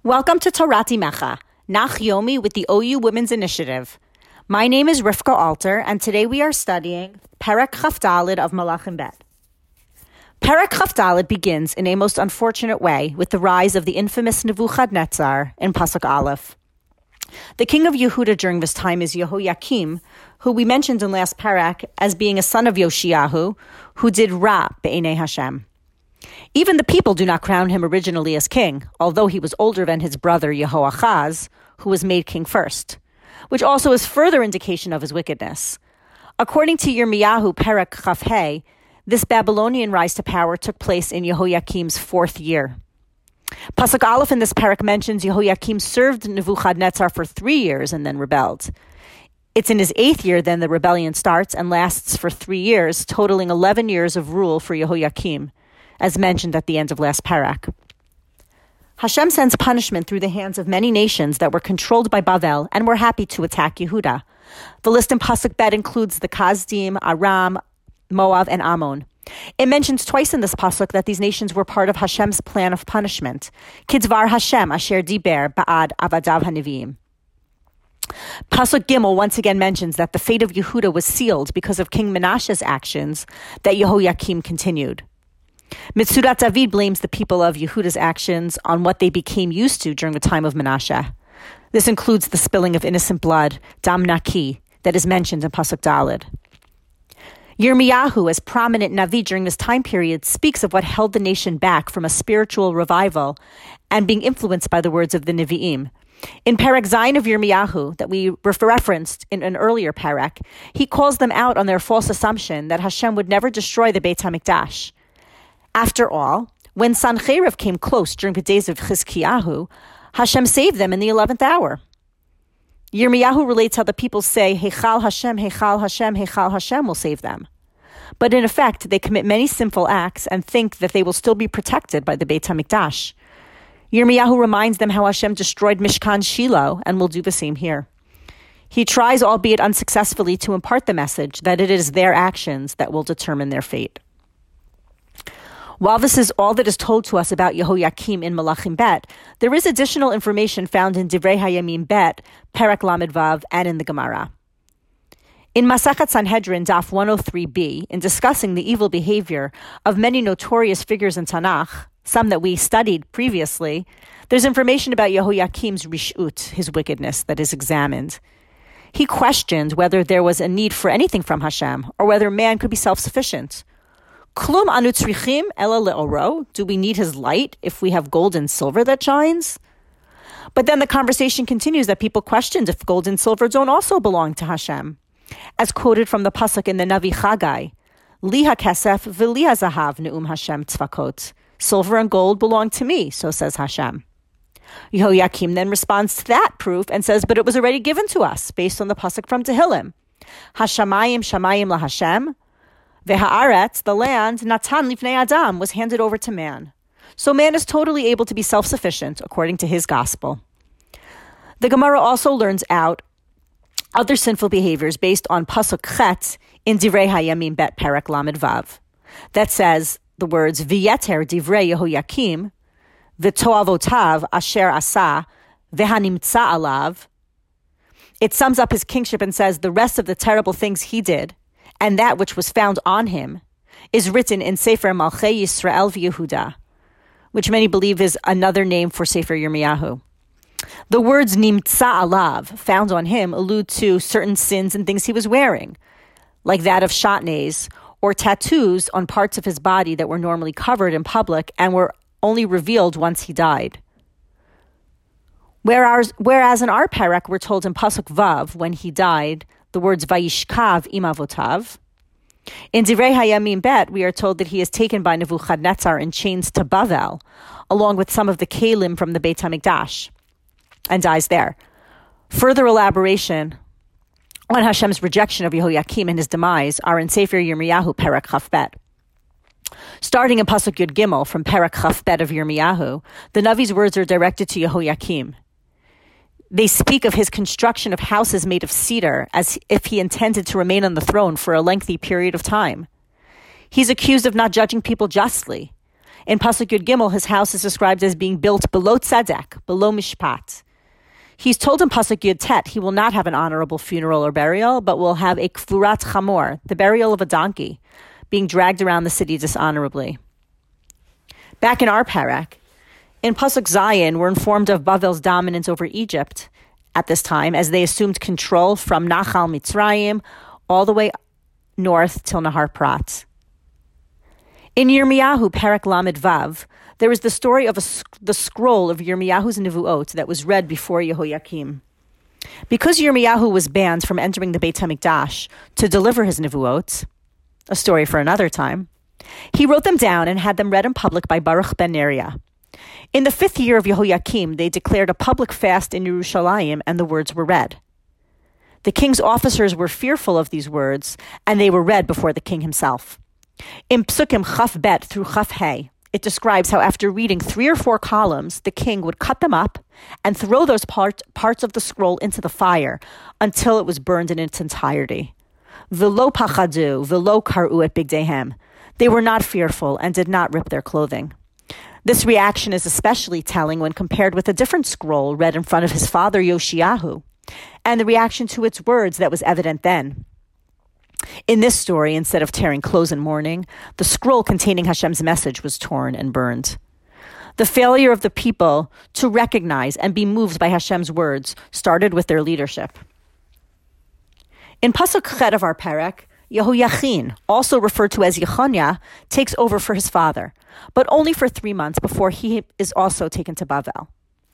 Welcome to Torati Mecha, Nach Yomi with the OU Women's Initiative. My name is Rivka Alter, and today we are studying Perek Chaf Daled of Malachim Bet. Perek Chaf Daled begins in a most unfortunate way with the rise of the infamous Nebuchadnezzar in Pasuk Aleph. The king of Yehuda during this time is Yehoyakim, who we mentioned in last Perek as being a son of Yoshiyahu, who did Ra be'enei Hashem. Even the people do not crown him originally as king, although he was older than his brother Yehoachaz, who was made king first, which also is further indication of his wickedness. According to Yirmiyahu Perek Chaf Hei, this Babylonian rise to power took place in Yehoyakim's 4th year. Pasuk Aleph in this Perek mentions Yehoyakim served Nebuchadnezzar for 3 years and then rebelled. It's in his 8th year then the rebellion starts and lasts for 3 years, totaling 11 years of rule for Yehoyakim, as mentioned at the end of last Perek. Hashem sends punishment through the hands of many nations that were controlled by Bavel and were happy to attack Yehuda. The list in Pasuk Bet includes the Kazdim, Aram, Moab, and Ammon. It mentions twice in this Pasuk that these nations were part of Hashem's plan of punishment. Kidvar Hashem asher diber ba'ad avadav hanivim. Pasuk Gimel once again mentions that the fate of Yehuda was sealed because of King Menashe's actions that Yehoyakim continued. Mitzudat David blames the people of Yehuda's actions on what they became used to during the time of Menashe. This includes the spilling of innocent blood, dam naki, that is mentioned in Pasuk Daled. Yirmiyahu, as prominent Navi during this time period, speaks of what held the nation back from a spiritual revival and being influenced by the words of the Nevi'im. In Perek Zayin of Yirmiyahu, that we referenced in an earlier Perek, he calls them out on their false assumption that Hashem would never destroy the Beit HaMikdash. After all, when Sancheriv came close during the days of Chizkiyahu, Hashem saved them in the 11th hour. Yirmiyahu relates how the people say, Heichal Hashem, Heichal Hashem, Heichal Hashem will save them. But in effect, they commit many sinful acts and think that they will still be protected by the Beit HaMikdash. Yirmiyahu reminds them how Hashem destroyed Mishkan Shiloh and will do the same here. He tries, albeit unsuccessfully, to impart the message that it is their actions that will determine their fate. While this is all that is told to us about Yehoyakim in Malachim Bet, there is additional information found in Divrei Hayamim Bet, Perek Lamed Vav, and in the Gemara. In Masachet Sanhedrin, Daf 103b, in discussing the evil behavior of many notorious figures in Tanakh, some that we studied previously, there's information about Yehoyakim's rishut, his wickedness, that is examined. He questioned whether there was a need for anything from Hashem, or whether man could be self-sufficient. Klum anu tzrichim ela le'oro. Do we need his light if we have gold and silver that shines? But then the conversation continues that people questioned if gold and silver don't also belong to Hashem. As quoted from the Pasuk in the Navi Chagai, Li ha-kesef v'li ha-zahav ne'um Hashem tzvakot. Silver and gold belong to me, so says Hashem. Yehoyakim then responds to that proof and says, but it was already given to us, based on the Pasuk from Tehillim. Hashamayim shamayim la Hashem. V'ha'aretz, the land, Natan lifnei Adam, was handed over to man. So man is totally able to be self-sufficient, according to his gospel. The Gemara also learns out other sinful behaviors based on Pasuk Chet in Divrei Hayamim Bet Perek Lamed Vav. That says the words, V'yeter Divrei Yehoyakim, V'toavotav asher asa, V'hanimtza alav. It sums up his kingship and says the rest of the terrible things he did, and that which was found on him, is written in Sefer Malchei Yisrael v'Yehuda, which many believe is another name for Sefer Yirmiyahu. The words Nimtza alav, found on him, allude to certain sins and things he was wearing, like that of shatnez, or tattoos on parts of his body that were normally covered in public and were only revealed once he died. Whereas in our Perek, we're told in Pasuk Vav, when he died, the words Vayishkav im avotav. In Divrei Hayamim Bet, we are told that he is taken by Nebuchadnezzar in chains to Bavel, along with some of the Kalim from the Beit HaMikdash, and dies there. Further elaboration on Hashem's rejection of Yehoyakim and his demise are in Sefer Yirmiyahu Perek Chaf Bet. Starting in Pasuk Yud Gimel from Perek Chaf Bet of Yirmiyahu, the Navi's words are directed to Yehoyakim. They speak of his construction of houses made of cedar as if he intended to remain on the throne for a lengthy period of time. He's accused of not judging people justly. In Pasuk Yud Gimel, his house is described as being built below tzedek, below mishpat. He's told in Pasuk Yud Tet he will not have an honorable funeral or burial, but will have a kfurat chamor, the burial of a donkey, being dragged around the city dishonorably. Back in our parak, in Pasuk Zayin, we're informed of Bavel's dominance over Egypt at this time, as they assumed control from Nachal Mitzrayim all the way north till Nahar Prat. In Yirmiyahu, Parak Lamed Vav, there is the story of the scroll of Yirmiyahu's Nevuot that was read before Yehoyakim. Because Yirmiyahu was banned from entering the Beit HaMikdash to deliver his Nevuot, a story for another time, he wrote them down and had them read in public by Baruch ben Neriah. In the 5th year of Yehoyakim, they declared a public fast in Yerushalayim, and the words were read. The king's officers were fearful of these words, and they were read before the king himself. In Psukim Chaf Bet through Chaf Hey, it describes how after reading 3 or 4 columns, the king would cut them up and throw those parts of the scroll into the fire until it was burned in its entirety. V'lo pachadu, v'lo kar'u et bigdehem. They were not fearful and did not rip their clothing. This reaction is especially telling when compared with a different scroll read in front of his father Yoshiyahu, and the reaction to its words that was evident then. In this story, instead of tearing clothes in mourning, the scroll containing Hashem's message was torn and burned. The failure of the people to recognize and be moved by Hashem's words started with their leadership. In Pasuk Chet of our parak, Yehoyachin, also referred to as Yechonia, takes over for his father, but only for 3 months before he is also taken to Bavel.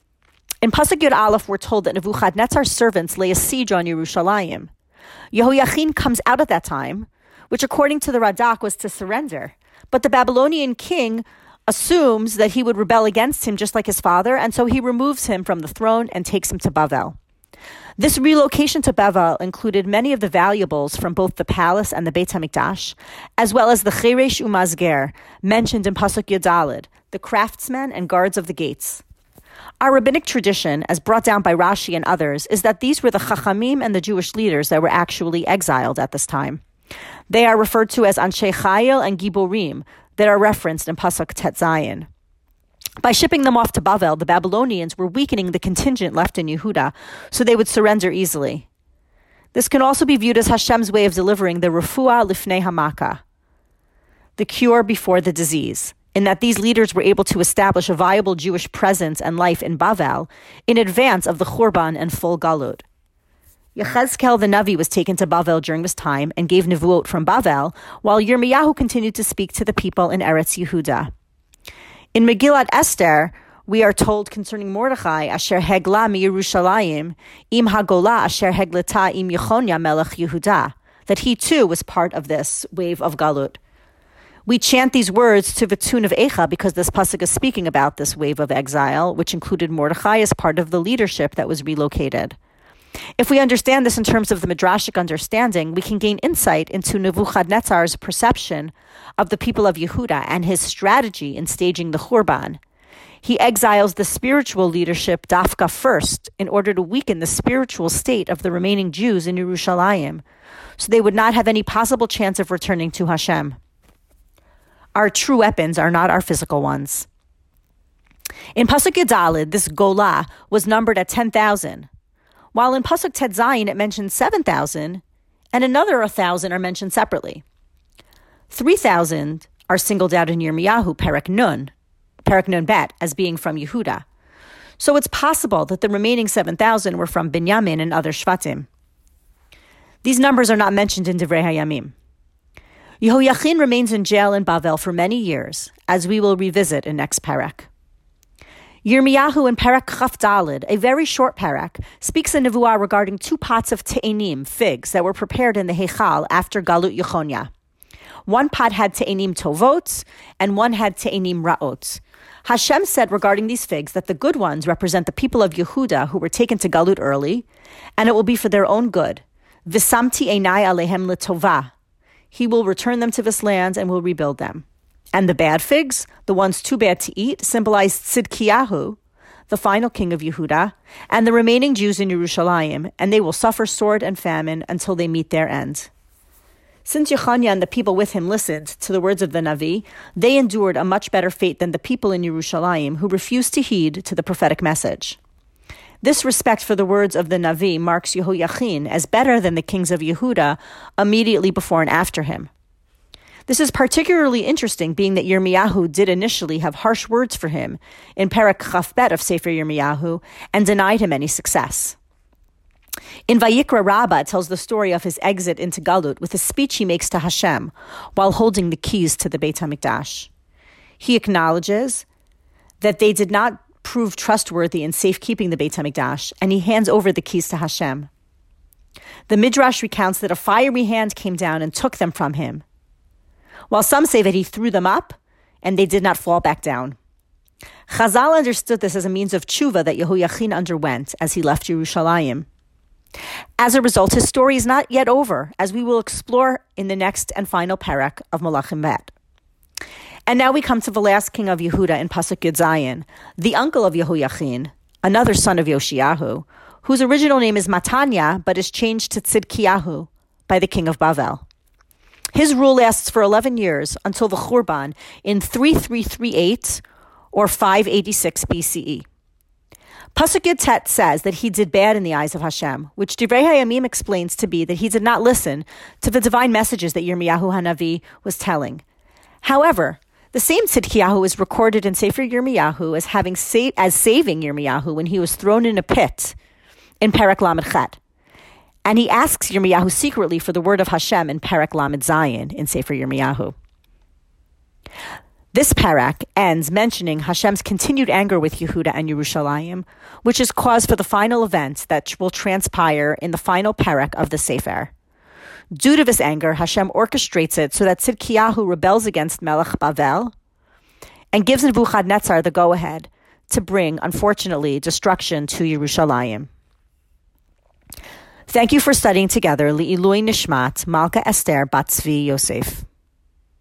In Pasuk Yud Aleph, we're told that Nebuchadnezzar's servants lay a siege on Yerushalayim. Yehoyachin comes out at that time, which according to the Radak was to surrender, but the Babylonian king assumes that he would rebel against him just like his father, and so he removes him from the throne and takes him to Bavel. This relocation to Bavel included many of the valuables from both the palace and the Beit HaMikdash, as well as the Cheresh Umazger, mentioned in Pasuk Yudalid, the craftsmen and guards of the gates. Our rabbinic tradition, as brought down by Rashi and others, is that these were the Chachamim and the Jewish leaders that were actually exiled at this time. They are referred to as Anshe Chayil and Giborim, that are referenced in Pasuk Tet Zayin. By shipping them off to Bavel, the Babylonians were weakening the contingent left in Yehuda, so they would surrender easily. This can also be viewed as Hashem's way of delivering the refuah lifnei hamaka, the cure before the disease, in that these leaders were able to establish a viable Jewish presence and life in Bavel in advance of the Churban and full Galut. Yechezkel the Navi was taken to Bavel during this time and gave Nevuot from Bavel, while Yirmiyahu continued to speak to the people in Eretz Yehuda. In Megillat Esther, we are told concerning Mordechai, Asher hegla mi Yerushalayim, im hagola asher hegleta im Yechonia melech Yehuda, that he too was part of this wave of Galut. We chant these words to the tune of Eicha because this pasuk is speaking about this wave of exile, which included Mordechai as part of the leadership that was relocated. If we understand this in terms of the Midrashic understanding, we can gain insight into Nebuchadnezzar's perception of the people of Yehuda and his strategy in staging the Churban. He exiles the spiritual leadership Dafka first in order to weaken the spiritual state of the remaining Jews in Yerushalayim, so they would not have any possible chance of returning to Hashem. Our true weapons are not our physical ones. In Pasuk Yudalid, this Golah was numbered at 10,000. While in Pasuk Tet Zayin it mentions 7,000, and another 1,000 are mentioned separately. 3,000 are singled out in Yirmiyahu, Perek Nun Bet, as being from Yehuda. So it's possible that the remaining 7,000 were from Binyamin and other Shvatim. These numbers are not mentioned in Divrei Hayamim. Yehoyachin remains in jail in Bavel for many years, as we will revisit in next Perek. Yirmiyahu in Perek Chaf Dalid, a very short Perek, speaks a nevuah regarding 2 pots of te'enim, figs, that were prepared in the Heichal after Galut Yechonia. One pot had te'enim tovot, and one had te'enim ra'ot. Hashem said regarding these figs that the good ones represent the people of Yehuda who were taken to Galut early, and it will be for their own good. V'samti einai alehem l'tovah. He will return them to this land and will rebuild them. And the bad figs, the ones too bad to eat, symbolized Tzidkiyahu, the final king of Yehuda, and the remaining Jews in Yerushalayim, and they will suffer sword and famine until they meet their end. Since Yechaniah and the people with him listened to the words of the Navi, they endured a much better fate than the people in Yerushalayim who refused to heed to the prophetic message. This respect for the words of the Navi marks Yehoiachin as better than the kings of Yehuda immediately before and after him. This is particularly interesting, being that Yirmiyahu did initially have harsh words for him in Perek Chaf Bet of Sefer Yirmiyahu and denied him any success. In Vayikra Rabbah, it tells the story of his exit into Galut with a speech he makes to Hashem while holding the keys to the Beit HaMikdash. He acknowledges that they did not prove trustworthy in safekeeping the Beit HaMikdash, and he hands over the keys to Hashem. The Midrash recounts that a fiery hand came down and took them from him, while some say that he threw them up and they did not fall back down. Chazal understood this as a means of tshuva that Yehoiachin underwent as he left Yerushalayim. As a result, his story is not yet over, as we will explore in the next and final parak of Malachim Bet. And now we come to the last king of Yehuda in Pasuk Yud Zayin, the uncle of Yehoiachin, another son of Yoshiyahu, whose original name is Matanya, but is changed to Tzidkiyahu by the king of Bavel. His rule lasts for 11 years until the Churban in 3338 or 586 BCE. Pasuk Yud Tet says that he did bad in the eyes of Hashem, which Divrei Hayamim explains to be that he did not listen to the divine messages that Yirmiyahu Hanavi was telling. However, the same Tzidkiyahu is recorded in Sefer Yirmiyahu as saving Yirmiyahu when he was thrown in a pit in Perek Lamed Chet. And he asks Yirmiyahu secretly for the word of Hashem in Perek Lamed Zayin in Sefer Yirmiyahu. This parak ends mentioning Hashem's continued anger with Yehuda and Yerushalayim, which is cause for the final event that will transpire in the final parak of the Sefer. Due to this anger, Hashem orchestrates it so that Tzidkiyahu rebels against Melech Bavel and gives Nebuchadnezzar the go-ahead to bring, unfortunately, destruction to Yerushalayim. Thank you for studying together Li'ilui Nishmat Malka Esther Bat Tzvi Yosef.